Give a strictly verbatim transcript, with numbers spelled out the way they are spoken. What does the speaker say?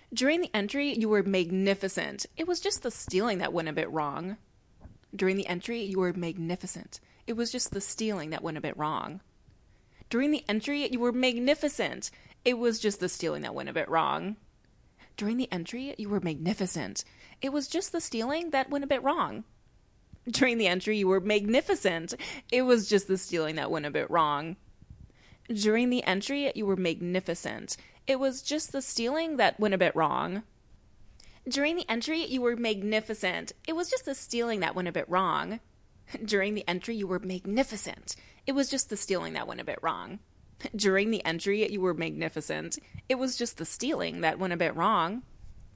During the entry, you were magnificent. It was just the stealing that went a bit wrong. During the entry, you were magnificent. It was just the stealing that went a bit wrong. During the entry, you were magnificent. It was just the stealing that went a bit wrong. During the entry, you were magnificent. It was just the stealing that went a bit wrong. During the entry, you were magnificent. It was just the stealing that went a bit wrong. During the entry, you were magnificent. It was just the stealing that went a bit wrong. During the entry, you were magnificent. It was just the stealing that went a bit wrong. During the entry, you were magnificent. It was just the stealing that went a bit wrong. During the entry, you were magnificent. It was just the stealing that went a bit wrong.